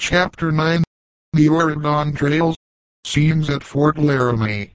Chapter 9 The Oregon Trail. Scenes at Fort Laramie.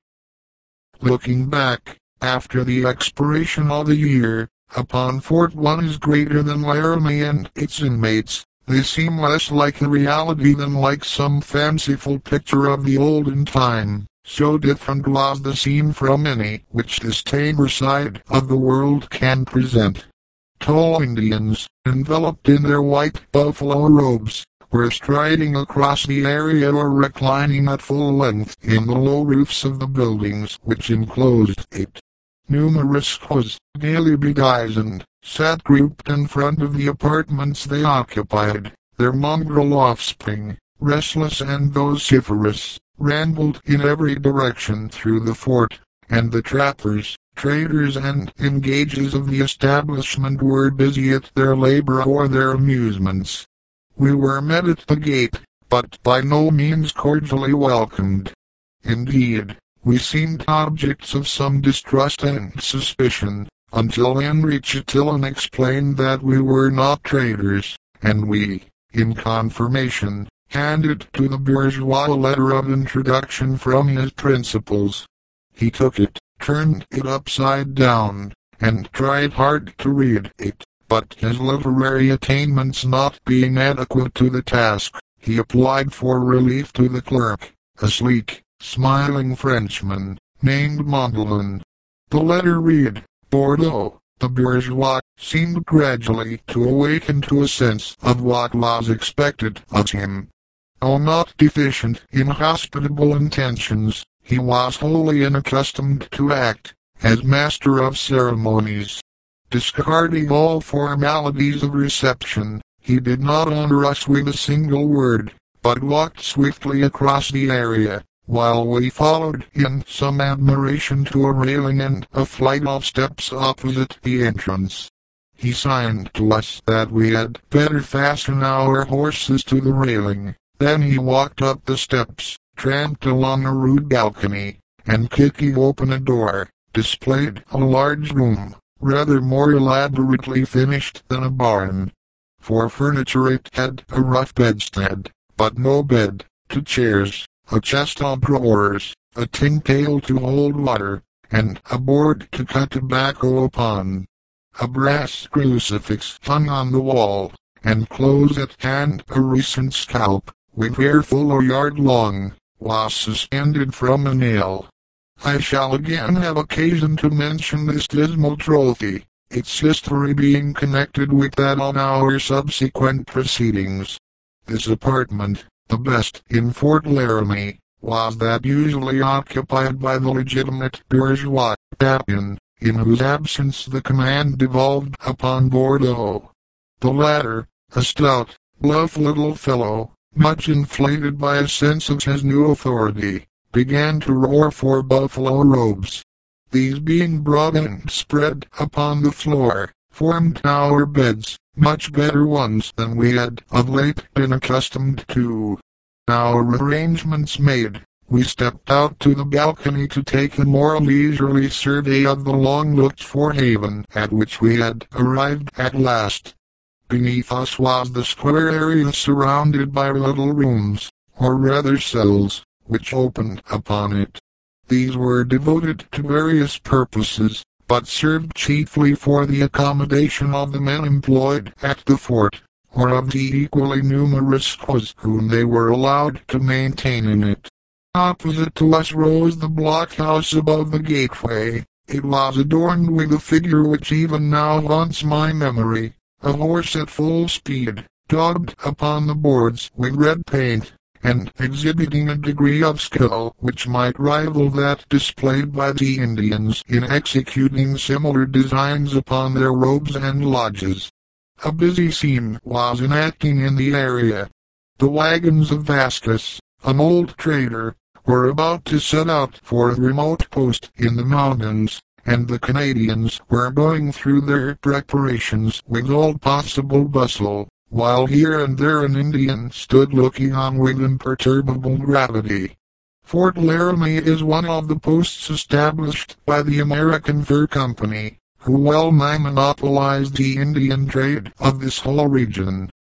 Looking back, after the expiration of the year, upon Fort one is greater than Laramie and its inmates, they seem less like a reality than like some fanciful picture of the olden time. So different was the scene from any which this tamer side of the world can present. Tall Indians, enveloped in their white buffalo robes, were striding across the area or reclining at full length in the low roofs of the buildings which enclosed it. Numerous squaws, gaily bedizened, sat grouped in front of the apartments they occupied. Their mongrel offspring, restless and vociferous, rambled in every direction through the fort, and the trappers, traders and engages of the establishment were busy at their labor or their amusements. We were met at the gate, but by no means cordially welcomed. Indeed, we seemed objects of some distrust and suspicion, until Henry Chatillon explained that we were not traders, and we, in confirmation, handed to the bourgeois a letter of introduction from his principals. He took it, turned it upside down, and tried hard to read it. But his literary attainments not being adequate to the task, he applied for relief to the clerk, a sleek, smiling Frenchman, named Mondelin. The letter read, Bordeaux. The bourgeois seemed gradually to awaken to a sense of what was expected of him. Though not deficient in hospitable intentions, he was wholly unaccustomed to act as master of ceremonies. Discarding all formalities of reception, he did not honor us with a single word, but walked swiftly across the area, while we followed in some admiration to a railing and a flight of steps opposite the entrance. He signed to us that we had better fasten our horses to the railing. Then he walked up the steps, tramped along a rude balcony, and kicking open a door, displayed a large room, rather more elaborately finished than a barn. For furniture it had a rough bedstead, but no bed, 2 chairs, a chest of drawers, a tin pail to hold water, and a board to cut tobacco upon. A brass crucifix hung on the wall, and close at hand a recent scalp, with hair full a yard long, was suspended from a nail. I shall again have occasion to mention this dismal trophy, its history being connected with that of our subsequent proceedings. This apartment, the best in Fort Laramie, was that usually occupied by the legitimate bourgeois, Papin, in whose absence the command devolved upon Bordeaux. The latter, a stout, bluff little fellow, much inflated by a sense of his new authority, began to roar for buffalo robes. These being brought and spread upon the floor, formed our beds, much better ones than we had of late been accustomed to. Our arrangements made, we stepped out to the balcony to take a more leisurely survey of the long-looked-for haven at which we had arrived at last. Beneath us was the square area surrounded by little rooms, or rather cells, which opened upon it. These were devoted to various purposes, but served chiefly for the accommodation of the men employed at the fort, or of the equally numerous squaws whom they were allowed to maintain in it. Opposite to us rose the blockhouse above the gateway. It was adorned with a figure which even now haunts my memory, a horse at full speed, daubed upon the boards with red paint, and exhibiting a degree of skill which might rival that displayed by the Indians in executing similar designs upon their robes and lodges. A busy scene was enacting in the area. The wagons of Vasquez, an old trader, were about to set out for a remote post in the mountains, and the Canadians were going through their preparations with all possible bustle, while here and there an Indian stood looking on with imperturbable gravity. Fort Laramie is one of the posts established by the American Fur Company, who well nigh monopolized the Indian trade of this whole region.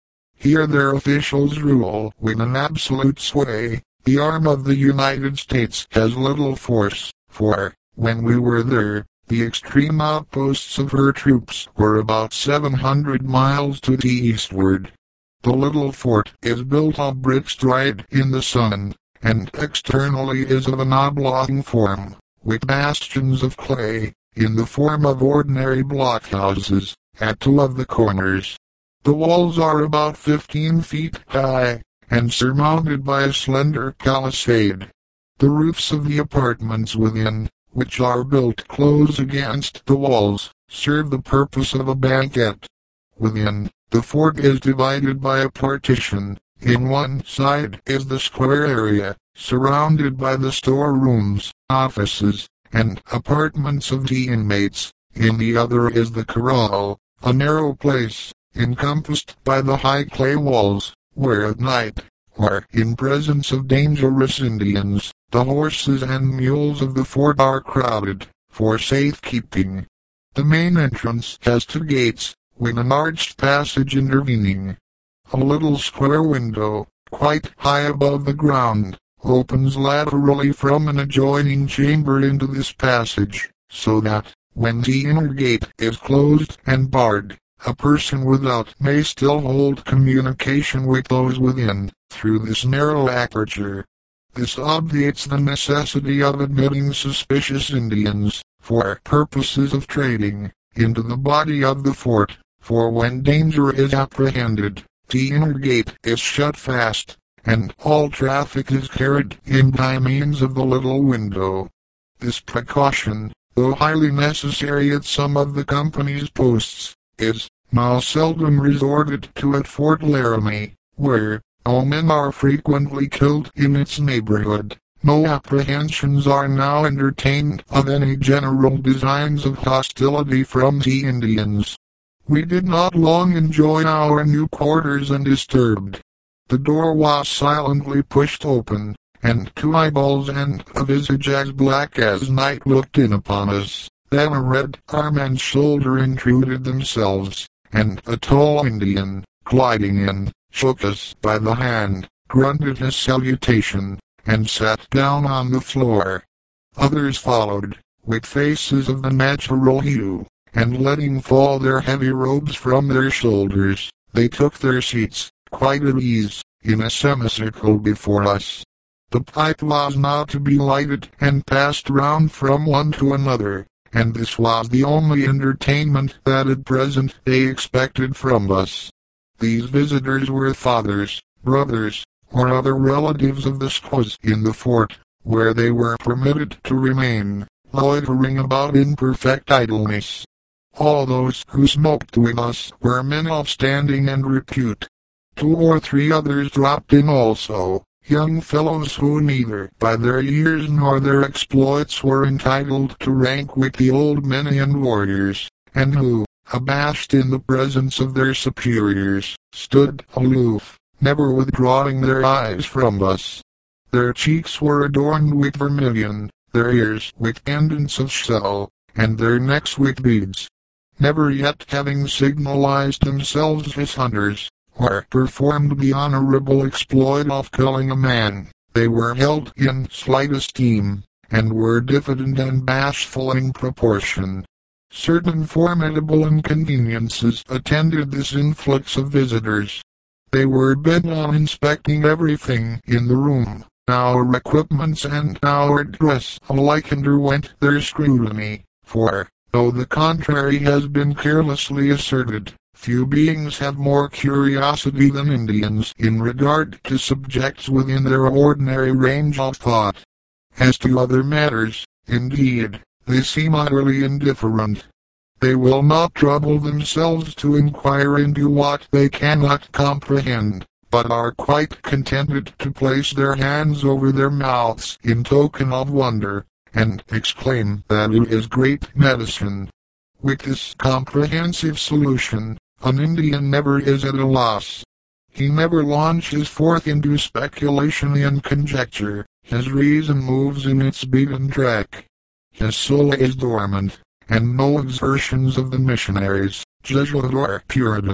Here their officials rule with an absolute sway. The arm of the United States has little force, for, when we were there, the extreme outposts of her troops were about 700 miles to the eastward. The little fort is built of bricks dried in the sun, and externally is of an oblong form, with bastions of clay, in the form of ordinary blockhouses, at two of the corners. The walls are about 15 feet high, and surmounted by a slender palisade. The roofs of the apartments within, which are built close against the walls, serve the purpose of a banquet. Within, the fort is divided by a partition. In one side is the square area, surrounded by the storerooms, offices, and apartments of the inmates. In the other is the corral, a narrow place, encompassed by the high clay walls, where at night, or in presence of dangerous Indians, the horses and mules of the fort are crowded, for safekeeping. The main entrance has two gates, with an arched passage intervening. A little square window, quite high above the ground, opens laterally from an adjoining chamber into this passage, so that, when the inner gate is closed and barred, a person without may still hold communication with those within, through this narrow aperture. This obviates the necessity of admitting suspicious Indians, for purposes of trading, into the body of the fort, for when danger is apprehended, the inner gate is shut fast, and all traffic is carried in by means of the little window. This precaution, though highly necessary at some of the company's posts, is now seldom resorted to at Fort Laramie, where, all men are frequently killed in its neighborhood. No apprehensions are now entertained of any general designs of hostility from the Indians. We did not long enjoy our new quarters undisturbed. The door was silently pushed open, and two eyeballs and a visage as black as night looked in upon us. Then a red arm and shoulder intruded themselves, and a tall Indian, gliding in, shook us by the hand, grunted his salutation, and sat down on the floor. Others followed, with faces of the natural hue, and letting fall their heavy robes from their shoulders, they took their seats, quite at ease, in a semicircle before us. The pipe was now to be lighted and passed round from one to another, and this was the only entertainment that at present they expected from us. These visitors were fathers, brothers, or other relatives of the squaws in the fort, where they were permitted to remain, loitering about in perfect idleness. All those who smoked with us were men of standing and repute. 2 or 3 others dropped in also, young fellows who neither by their years nor their exploits were entitled to rank with the old men and warriors, and who, abashed in the presence of their superiors, stood aloof, never withdrawing their eyes from us. Their cheeks were adorned with vermilion, their ears with pendants of shell, and their necks with beads. Never yet having signalized themselves as hunters, or performed the honorable exploit of killing a man, they were held in slight esteem, and were diffident and bashful in proportion. Certain formidable inconveniences attended this influx of visitors. They were bent on inspecting everything in the room. Our equipments and our dress alike underwent their scrutiny, for, though the contrary has been carelessly asserted, few beings have more curiosity than Indians in regard to subjects within their ordinary range of thought. As to other matters, indeed, they seem utterly indifferent. They will not trouble themselves to inquire into what they cannot comprehend, but are quite contented to place their hands over their mouths in token of wonder, and exclaim that it is great medicine. With this comprehensive solution, an Indian never is at a loss. He never launches forth into speculation and conjecture. His reason moves in its beaten track. His soul is dormant, and no exertions of the missionaries, Jesuit or Puritan,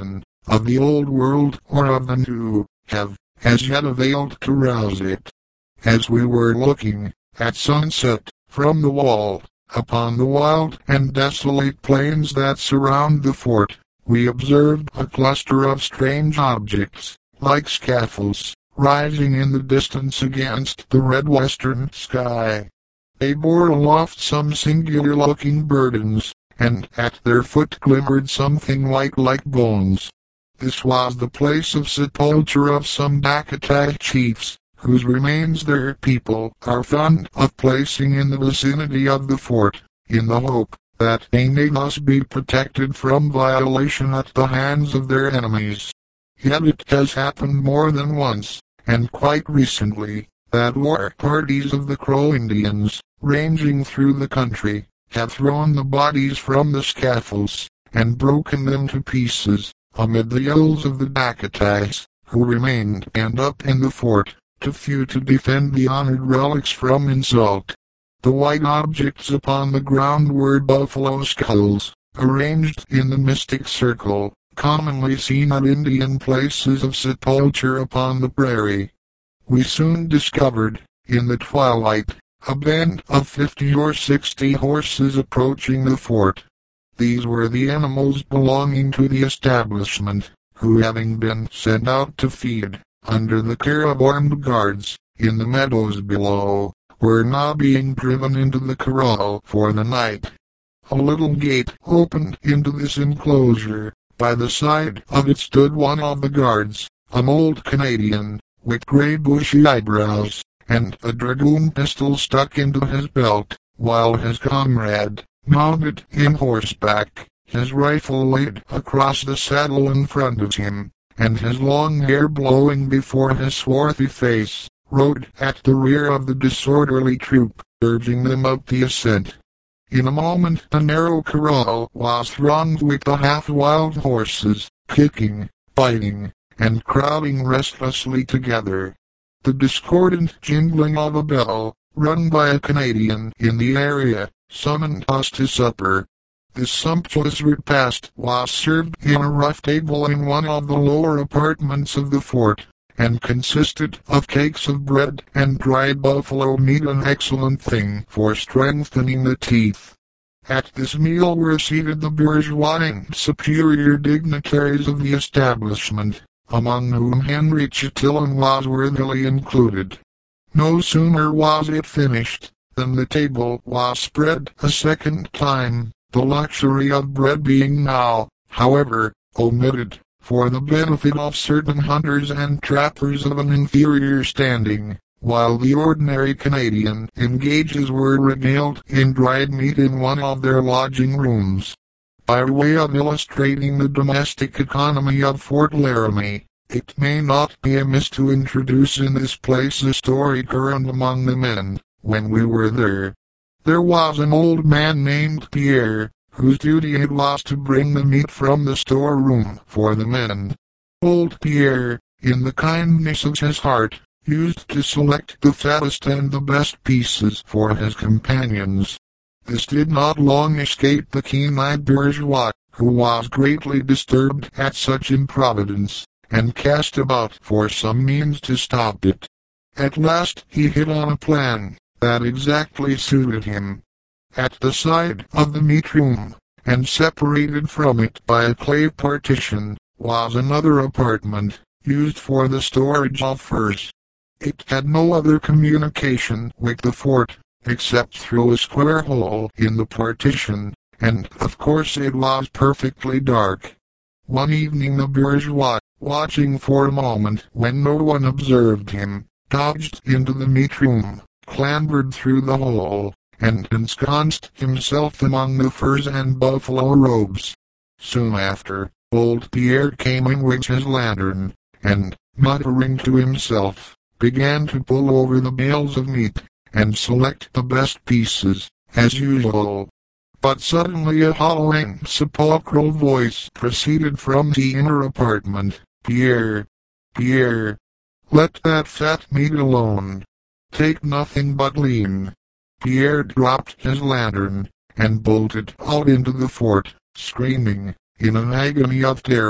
of the old world or of the new, have, as yet availed to rouse it. As we were looking, at sunset, from the wall, upon the wild and desolate plains that surround the fort, we observed a cluster of strange objects, like scaffolds, rising in the distance against the red western sky. They bore aloft some singular-looking burdens, and at their foot glimmered something white like bones. This was the place of sepulture of some Dakota chiefs, whose remains their people are fond of placing in the vicinity of the fort, in the hope that they may thus be protected from violation at the hands of their enemies. Yet it has happened more than once, and quite recently, that war parties of the Crow Indians, ranging through the country, have thrown the bodies from the scaffolds, and broken them to pieces, amid the yells of the Dakotas, who remained penned up in the fort, too few to defend the honored relics from insult. The white objects upon the ground were buffalo skulls, arranged in the mystic circle, commonly seen at Indian places of sepulture upon the prairie. We soon discovered, in the twilight, a band of 50 or 60 horses approaching the fort. These were the animals belonging to the establishment, who having been sent out to feed, under the care of armed guards, in the meadows below, were now being driven into the corral for the night. A little gate opened into this enclosure. By the side of it stood one of the guards, an old Canadian, with grey bushy eyebrows, and a dragoon pistol stuck into his belt, while his comrade, mounted in horseback, his rifle laid across the saddle in front of him, and his long hair blowing before his swarthy face, rode at the rear of the disorderly troop, urging them up the ascent. In a moment the narrow corral was thronged with the half-wild horses, kicking, biting, and crowding restlessly together. The discordant jingling of a bell, rung by a Canadian in the area, summoned us to supper. This sumptuous repast was served in a rough table in one of the lower apartments of the fort, and consisted of cakes of bread and dried buffalo meat, an excellent thing for strengthening the teeth. At this meal were seated the bourgeois and superior dignitaries of the establishment, among whom Henry Chatillon was worthily included. No sooner was it finished, than the table was spread a second time, the luxury of bread being now, however, omitted, for the benefit of certain hunters and trappers of an inferior standing, while the ordinary Canadian engages were regaled in dried meat in one of their lodging rooms. By way of illustrating the domestic economy of Fort Laramie, it may not be amiss to introduce in this place a story current among the men, when we were there. There was an old man named Pierre, whose duty it was to bring the meat from the storeroom for the men. Old Pierre, in the kindness of his heart, used to select the fattest and the best pieces for his companions. This did not long escape the keen-eyed bourgeois, who was greatly disturbed at such improvidence, and cast about for some means to stop it. At last he hit on a plan that exactly suited him. At the side of the meat room, and separated from it by a clay partition, was another apartment, used for the storage of furs. It had no other communication with the fort, except through a square hole in the partition, and of course it was perfectly dark. One evening the bourgeois, watching for a moment when no one observed him, dodged into the meat room, clambered through the hole, and ensconced himself among the furs and buffalo robes. Soon after, old Pierre came in with his lantern, and, muttering to himself, began to pull over the bales of meat, and select the best pieces, as usual. But suddenly a hollow and sepulchral voice proceeded from the inner apartment. "Pierre, Pierre, let that fat meat alone. Take nothing but lean." Pierre dropped his lantern, and bolted out into the fort, screaming, in an agony of terror,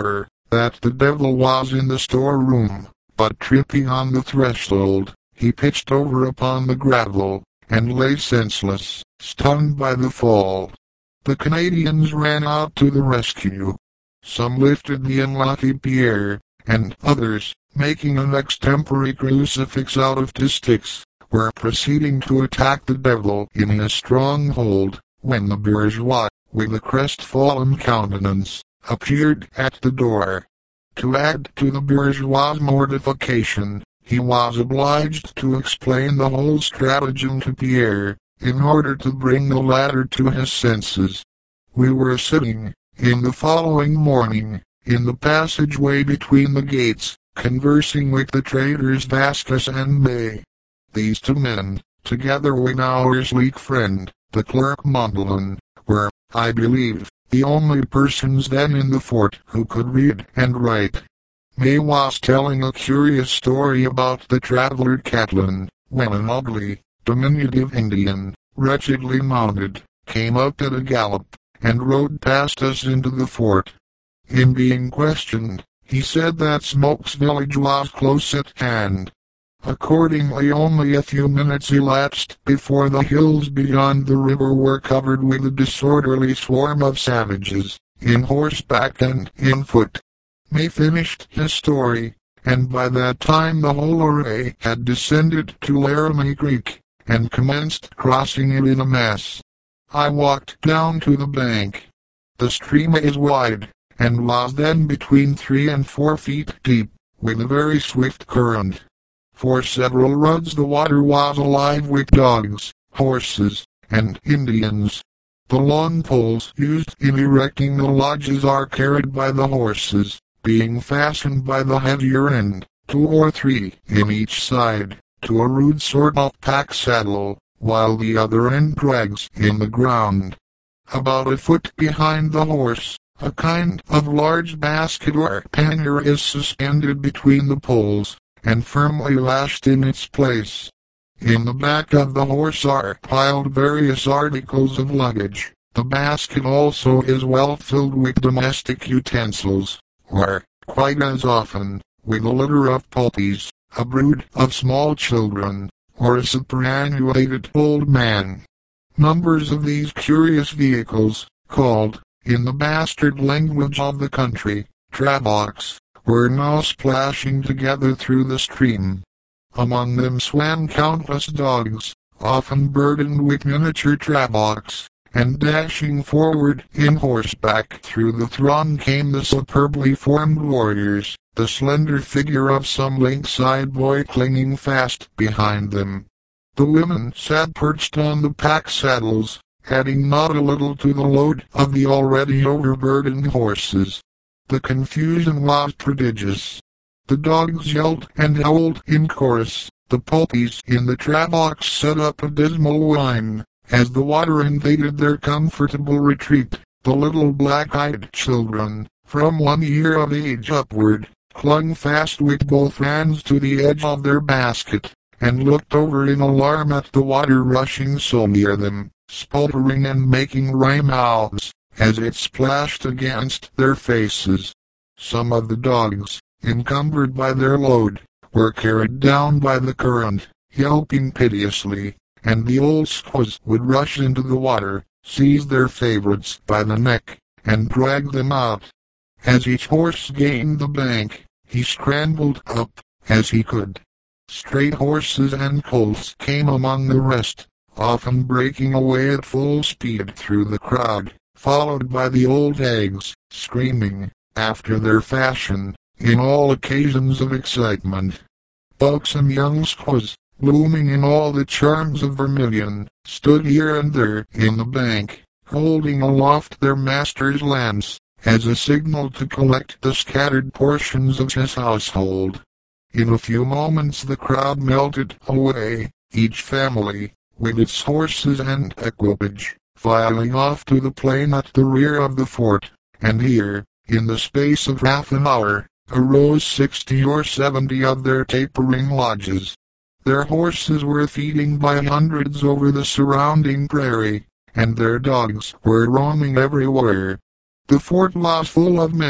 that the devil was in the storeroom, but tripping on the threshold, he pitched over upon the gravel, and lay senseless, stunned by the fall. The Canadians ran out to the rescue. Some lifted the unlucky Pierre, and others, making an extempore crucifix out of two sticks, were proceeding to attack the devil in his stronghold, when the bourgeois, with a crestfallen countenance, appeared at the door. To add to the bourgeois' mortification, he was obliged to explain the whole stratagem to Pierre, in order to bring the latter to his senses. We were sitting, in the following morning, in the passageway between the gates, conversing with the traders Vasquez and May. These two men, together with our sleek friend, the clerk Mondlane, were, I believe, the only persons then in the fort who could read and write. May was telling a curious story about the traveler Catlin, when an ugly, diminutive Indian, wretchedly mounted, came up at a gallop, and rode past us into the fort. In being questioned, he said that Smoke's village was close at hand. Accordingly only a few minutes elapsed before the hills beyond the river were covered with a disorderly swarm of savages, in horseback and in foot. May finished his story, and by that time the whole array had descended to Laramie Creek, and commenced crossing it in a mass. I walked down to the bank. The stream is wide, and was then between 3 and 4 feet deep, with a very swift current. For several rods the water was alive with dogs, horses, and Indians. The long poles used in erecting the lodges are carried by the horses, being fastened by the heavier end, 2 or 3 in each side, to a rude sort of pack saddle, while the other end drags in the ground. About a foot behind the horse, a kind of large basket or pannier is suspended between the poles, and firmly lashed in its place. In the back of the horse are piled various articles of luggage. The basket also is well filled with domestic utensils, or, quite as often, with a litter of puppies, a brood of small children, or a superannuated old man. Numbers of these curious vehicles, called, in the bastard language of the country, travois, were now splashing together through the stream. Among them swam countless dogs, often burdened with miniature travois, and dashing forward in horseback through the throng came the superbly formed warriors, the slender figure of some lynx-eyed boy clinging fast behind them. The women sat perched on the pack saddles, adding not a little to the load of the already overburdened horses. The confusion was prodigious. The dogs yelled and howled in chorus. The puppies in the travois set up a dismal whine, as the water invaded their comfortable retreat. The little black-eyed children, from 1 year of age upward, clung fast with both hands to the edge of their basket, and looked over in alarm at the water rushing so near them, sputtering and making wry mouths, as it splashed against their faces. Some of the dogs, encumbered by their load, were carried down by the current, yelping piteously, and the old squaws would rush into the water, seize their favorites by the neck, and drag them out. As each horse gained the bank, he scrambled up, as he could. Straight horses and colts came among the rest, often breaking away at full speed through the crowd, followed by the old hags, screaming, after their fashion, in all occasions of excitement. Buxom young squaws, blooming in all the charms of vermilion, stood here and there in the bank, holding aloft their master's lance, as a signal to collect the scattered portions of his household. In a few moments the crowd melted away, each family, with its horses and equipage, filing off to the plain at the rear of the fort, and here, in the space of half an hour, arose 60 or 70 of their tapering lodges. Their horses were feeding by hundreds over the surrounding prairie, and their dogs were roaming everywhere. The fort was full of men,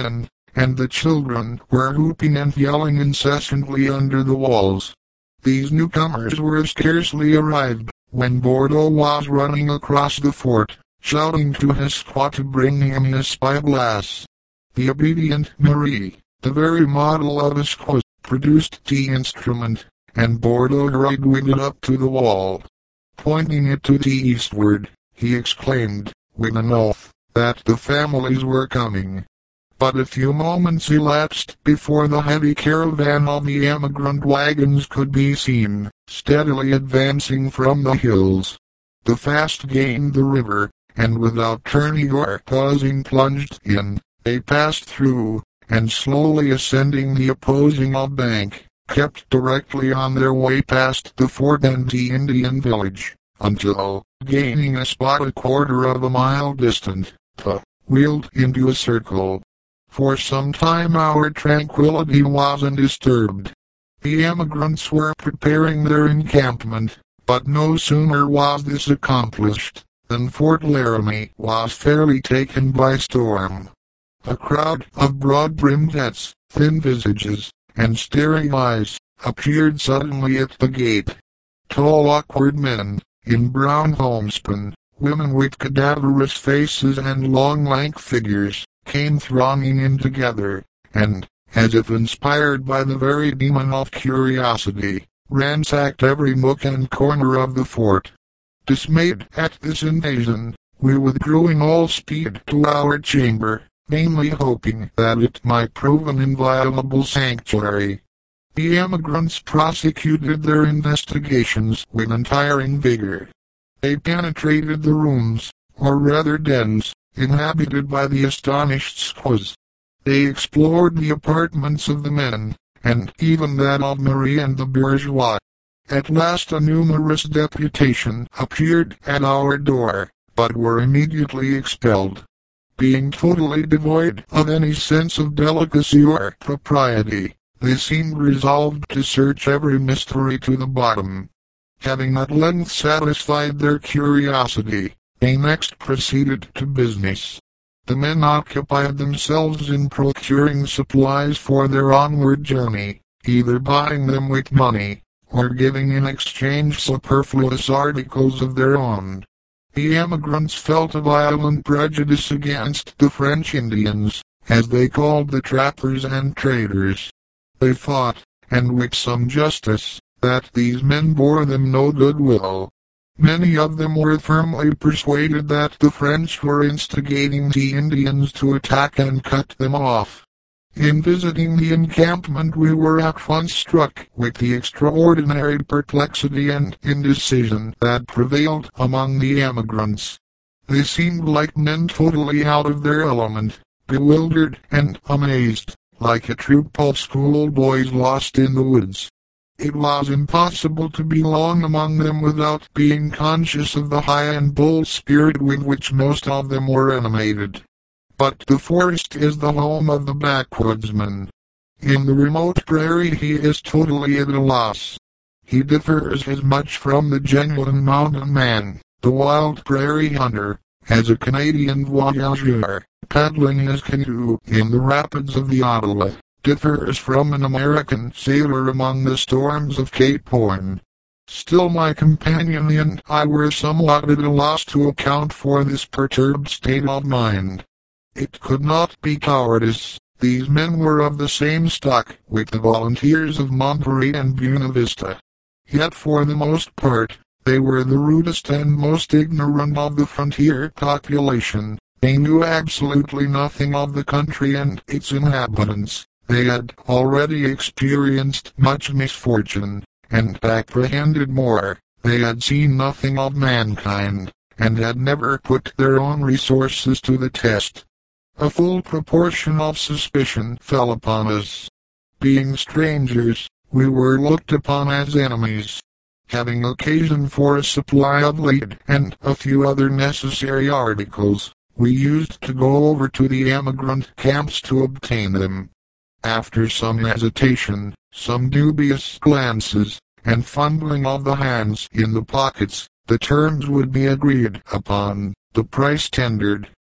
and the children were whooping and yelling incessantly under the walls. These newcomers were scarcely arrived, when Bordeaux was running across the fort, shouting to his squaw to bring him his spyglass. The obedient Marie, the very model of a squaw, produced the instrument, and Bordeaux hurried with it up to the wall. Pointing it to the eastward, he exclaimed, with an oath, that the families were coming. But a few moments elapsed before the heavy caravan of the emigrant wagons could be seen, steadily advancing from the hills. The fast gained the river, and without turning or pausing plunged in. They passed through, and slowly ascending the opposing bank, kept directly on their way past the fort and the Indian village, until, gaining a spot a quarter of a mile distant, wheeled into a circle. For some time our tranquility was undisturbed. The emigrants were preparing their encampment, but no sooner was this accomplished, than Fort Laramie was fairly taken by storm. A crowd of broad-brimmed hats, thin visages, and staring eyes, appeared suddenly at the gate. Tall awkward men, in brown homespun, women with cadaverous faces and long lank figures, came thronging in together, and, as if inspired by the very demon of curiosity, ransacked every nook and corner of the fort. Dismayed at this invasion, we withdrew in all speed to our chamber, vainly hoping that it might prove an inviolable sanctuary. The emigrants prosecuted their investigations with untiring vigor. They penetrated the rooms, or rather dens, inhabited by the astonished squaws. They explored the apartments of the men, and even that of Marie and the bourgeois. At last a numerous deputation appeared at our door, but were immediately expelled. Being totally devoid of any sense of delicacy or propriety, they seemed resolved to search every mystery to the bottom. Having at length satisfied their curiosity, they next proceeded to business. The men occupied themselves in procuring supplies for their onward journey, either buying them with money, or giving in exchange superfluous articles of their own. The emigrants felt a violent prejudice against the French Indians, as they called the trappers and traders. They thought, and with some justice, that these men bore them no goodwill. Many of them were firmly persuaded that the French were instigating the Indians to attack and cut them off. In visiting the encampment we were at once struck with the extraordinary perplexity and indecision that prevailed among the emigrants. They seemed like men totally out of their element, bewildered and amazed, like a troop of schoolboys lost in the woods. It was impossible to be long among them without being conscious of the high and bold spirit with which most of them were animated. But the forest is the home of the backwoodsman. In the remote prairie he is totally at a loss. He differs as much from the genuine mountain man, the wild prairie hunter, as a Canadian voyageur, paddling his canoe in the rapids of the Ottawa, differs from an American sailor among the storms of Cape Horn. Still my companion and I were somewhat at a loss to account for this perturbed state of mind. It could not be cowardice. These men were of the same stock with the volunteers of Montperit and Buena Vista. Yet for the most part, they were the rudest and most ignorant of the frontier population. They knew absolutely nothing of the country and its inhabitants. They had already experienced much misfortune, and apprehended more. They had seen nothing of mankind, and had never put their own resources to the test. A full proportion of suspicion fell upon us. Being strangers, we were looked upon as enemies. Having occasion for a supply of lead and a few other necessary articles, we used to go over to the emigrant camps to obtain them. After some hesitation, some dubious glances, and fumbling of the hands in the pockets, the terms would be agreed upon, the price tendered,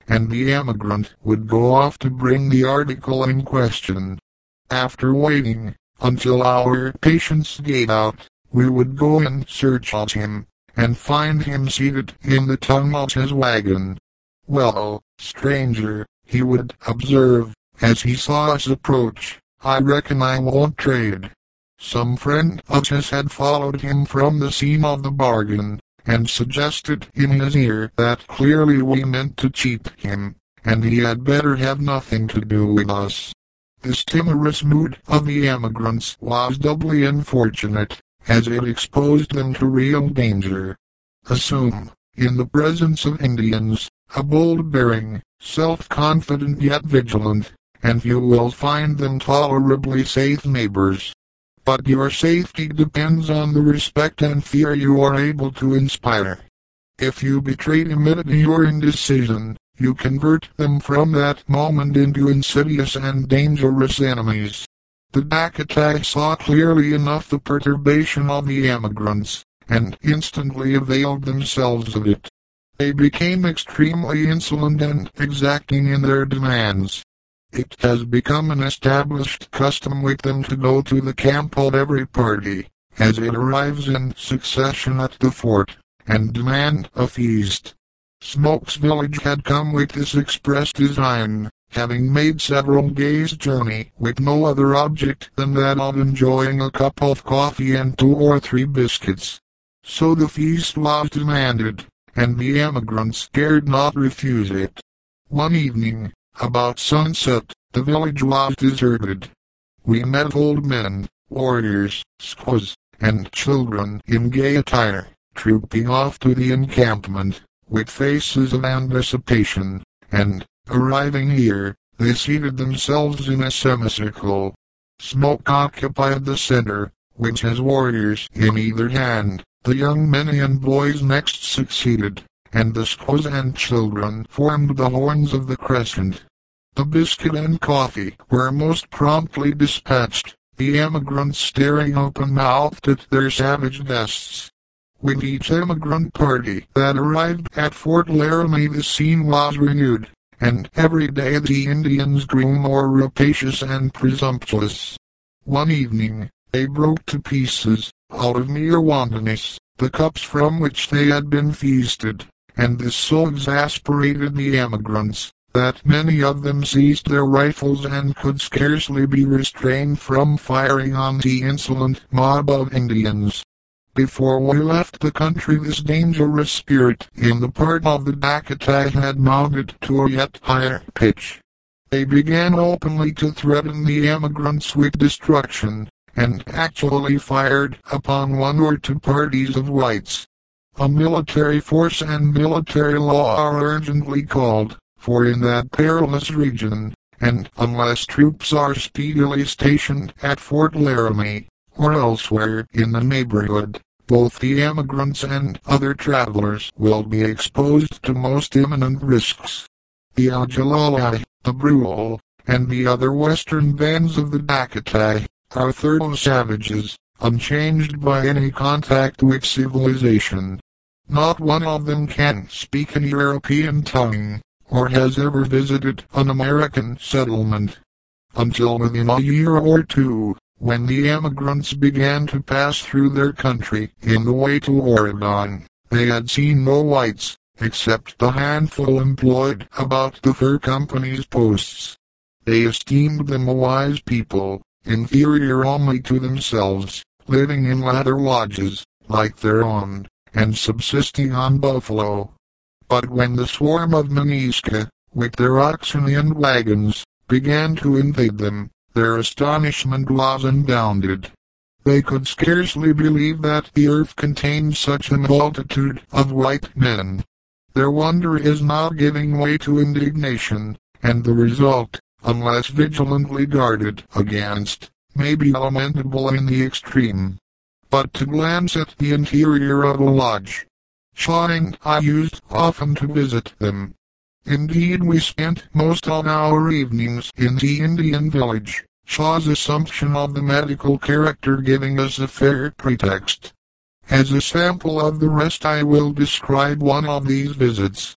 and the emigrant would go off to bring the article in question. After waiting until our patience gave out, we would go in search of him, and find him seated in the tongue of his wagon. "Well, stranger," he would observe, as he saw us approach, "I reckon I won't trade." Some friend of his had followed him from the scene of the bargain, and suggested in his ear that clearly we meant to cheat him, and he had better have nothing to do with us. This timorous mood of the emigrants was doubly unfortunate, as it exposed them to real danger. Assume, in the presence of Indians, a bold bearing, self-confident yet vigilant, and you will find them tolerably safe neighbors. But your safety depends on the respect and fear you are able to inspire. If you betray timidity or indecision, you convert them from that moment into insidious and dangerous enemies. The Dakota saw clearly enough the perturbation of the emigrants, and instantly availed themselves of it. They became extremely insolent and exacting in their demands. It has become an established custom with them to go to the camp of every party, as it arrives in succession at the fort, and demand a feast. Smoke's village had come with this express design, having made several days' journey with no other object than that of enjoying a cup of coffee and 2 or 3 biscuits. So the feast was demanded, and the emigrants dared not refuse it. One evening, about sunset, the village was deserted. We met old men, warriors, squaws, and children in gay attire, trooping off to the encampment, with faces of anticipation, and, arriving here, they seated themselves in a semicircle. Smoke occupied the center, with his warriors in either hand. The young men and boys next succeeded, and the squaws and children formed the horns of the crescent. The biscuit and coffee were most promptly dispatched, the emigrants staring open-mouthed at their savage guests. With each emigrant party that arrived at Fort Laramie the scene was renewed, and every day the Indians grew more rapacious and presumptuous. One evening, they broke to pieces, out of mere wantonness, the cups from which they had been feasted, and this so exasperated the emigrants, that many of them seized their rifles and could scarcely be restrained from firing on the insolent mob of Indians. Before we left the country, this dangerous spirit in the part of the Dakota had mounted to a yet higher pitch. They began openly to threaten the emigrants with destruction, and actually fired upon 1 or 2 parties of whites. A military force and military law are urgently called for in that perilous region, and unless troops are speedily stationed at Fort Laramie, or elsewhere in the neighborhood, both the emigrants and other travelers will be exposed to most imminent risks. The Oglala, the Brule, and the other western bands of the Dakota are thorough savages, unchanged by any contact with civilization. Not one of them can speak an European tongue, or has ever visited an American settlement. Until within a year or 2, when the emigrants began to pass through their country in the way to Oregon, they had seen no whites, except the handful employed about the fur company's posts. They esteemed them a wise people, inferior only to themselves, living in ladder lodges, like their own, and subsisting on buffalo. But when the swarm of Meniska, with their oxen and wagons, began to invade them, their astonishment was unbounded. They could scarcely believe that the earth contained such a multitude of white men. Their wonder is now giving way to indignation, and the result, unless vigilantly guarded against, may be lamentable in the extreme. But to glance at the interior of a lodge, Shaw and I used often to visit them. Indeed, we spent most of our evenings in the Indian village, Shaw's assumption of the medical character giving us a fair pretext. As a sample of the rest, I will describe one of these visits.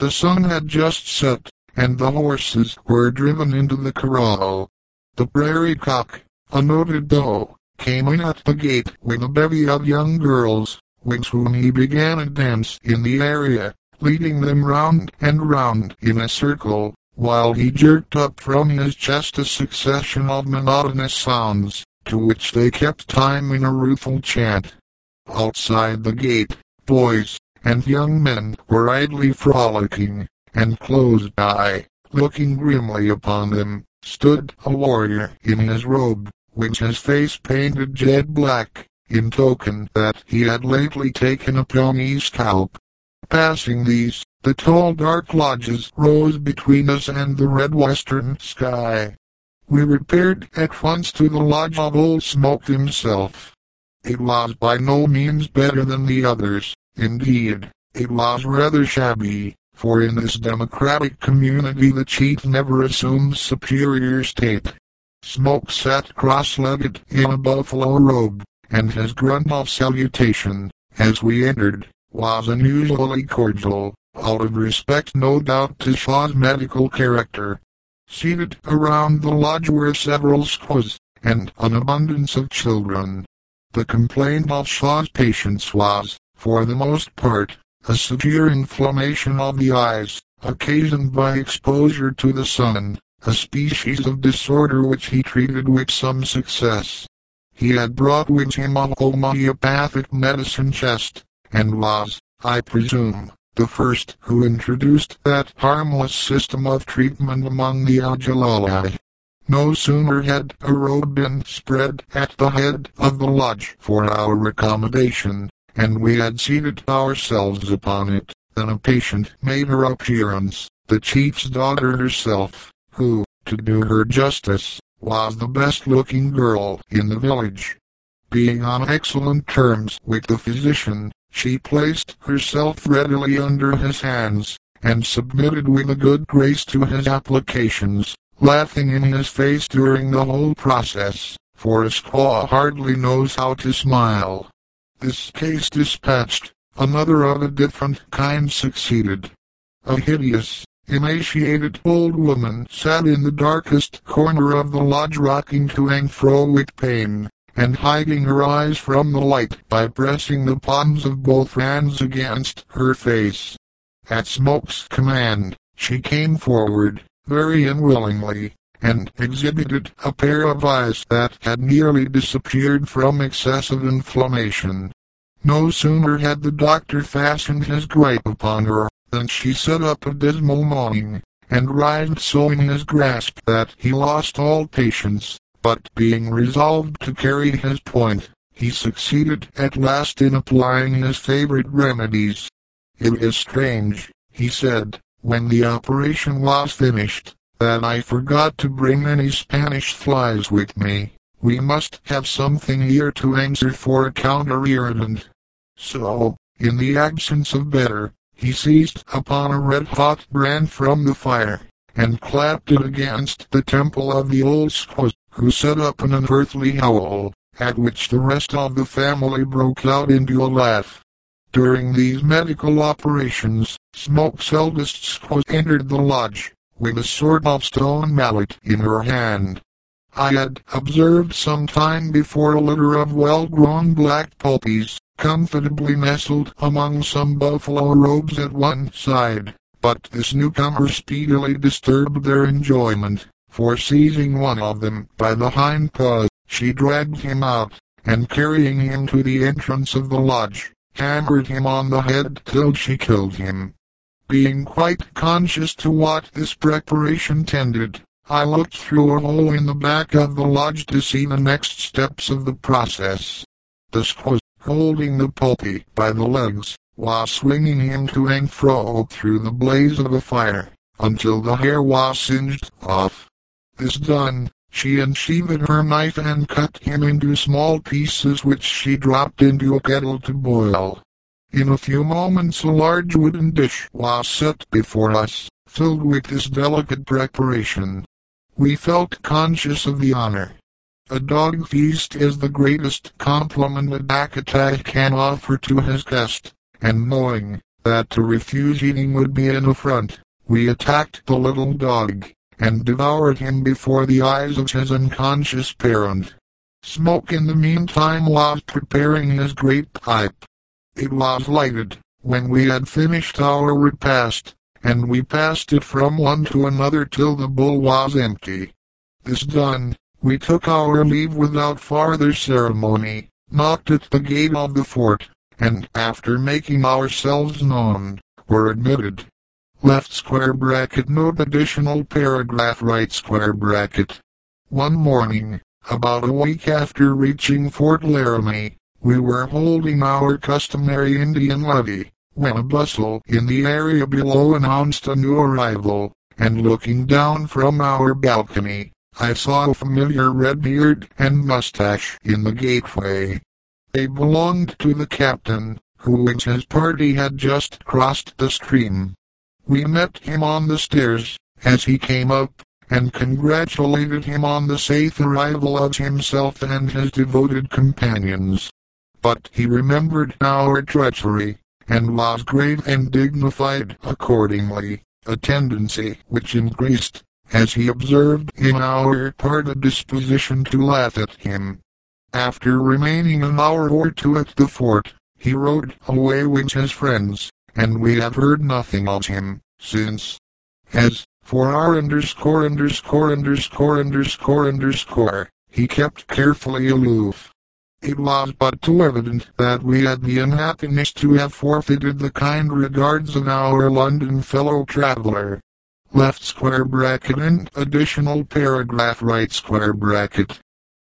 The sun had just set, and the horses were driven into the corral. The prairie cock, a noted doe, came in at the gate with a bevy of young girls, with whom he began a dance in the area, leading them round and round in a circle, while he jerked up from his chest a succession of monotonous sounds, to which they kept time in a rueful chant. Outside the gate, boys and young men were idly frolicking, and close by, looking grimly upon them, stood a warrior in his robe, with his face painted jet black, in token that he had lately taken a pony's scalp. Passing these, the tall dark lodges rose between us and the red western sky. We repaired at once to the lodge of Old Smoke himself. It was by no means better than the others. Indeed, it was rather shabby, for in this democratic community the chief never assumed superior state. Smoke sat cross-legged in a buffalo robe, and his grunt of salutation, as we entered, was unusually cordial, out of respect no doubt to Shaw's medical character. Seated around the lodge were several squaws, and an abundance of children. The complaint of Shaw's patients was, for the most part, a severe inflammation of the eyes, occasioned by exposure to the sun, a species of disorder which he treated with some success. He had brought with him a homeopathic medicine chest, and was, I presume, the first who introduced that harmless system of treatment among the Ajalali. No sooner had a robe been spread at the head of the lodge for our accommodation, and we had seated ourselves upon it, than a patient made her appearance, the chief's daughter herself, who, to do her justice, was the best-looking girl in the village. Being on excellent terms with the physician, she placed herself readily under his hands, and submitted with a good grace to his applications, laughing in his face during the whole process, for a squaw hardly knows how to smile. This case dispatched, another of a different kind succeeded. A hideous, emaciated old woman sat in the darkest corner of the lodge rocking to and fro with pain, and hiding her eyes from the light by pressing the palms of both hands against her face. At Smoke's command, she came forward, very unwillingly, and exhibited a pair of eyes that had nearly disappeared from excessive inflammation. No sooner had the doctor fastened his gripe upon her, than she set up a dismal moaning, and writhed so in his grasp that he lost all patience, but being resolved to carry his point, he succeeded at last in applying his favorite remedies. "It is strange," he said, when the operation was finished, "that I forgot to bring any Spanish flies with me. We must have something here to answer for a counter-irritant." So, in the absence of better, he seized upon a red-hot brand from the fire, and clapped it against the temple of the old squaw, who set up an unearthly howl, at which the rest of the family broke out into a laugh. During these medical operations, Smoke's eldest squaw entered the lodge, with a sort of stone mallet in her hand. I had observed some time before a litter of well-grown black puppies, comfortably nestled among some buffalo robes at one side, but this newcomer speedily disturbed their enjoyment, for seizing one of them by the hind paws, she dragged him out, and carrying him to the entrance of the lodge, hammered him on the head till she killed him. Being quite conscious to what this preparation tended, I looked through a hole in the back of the lodge to see the next steps of the process. The squaw, holding the puppy by the legs, was swinging him to and fro through the blaze of a fire, until the hair was singed off. This done, she unsheathed her knife and cut him into small pieces which she dropped into a kettle to boil. In a few moments a large wooden dish was set before us, filled with this delicate preparation. We felt conscious of the honor. A dog feast is the greatest compliment a Dakota can offer to his guest, and knowing that to refuse eating would be an affront, we attacked the little dog, and devoured him before the eyes of his unconscious parent. Smoke in the meantime was preparing his great pipe. It was lighted when we had finished our repast, and we passed it from one to another till the bowl was empty. This done, we took our leave without farther ceremony, knocked at the gate of the fort, and, after making ourselves known, were admitted. Left square bracket note additional paragraph right square bracket. One morning, about a week after reaching Fort Laramie, we were holding our customary Indian levee, when a bustle in the area below announced a new arrival, and looking down from our balcony, I saw a familiar red beard and mustache in the gateway. They belonged to the captain, who and his party had just crossed the stream. We met him on the stairs, as he came up, and congratulated him on the safe arrival of himself and his devoted companions. But he remembered our treachery, and was grave and dignified accordingly, a tendency which increased, as he observed in our part a disposition to laugh at him. After remaining an hour or two at the fort, he rode away with his friends, and we have heard nothing of him since. As for our he kept carefully aloof. It was but too evident that we had the unhappiness to have forfeited the kind regards of our London fellow traveler. Left square bracket and additional paragraph right square bracket.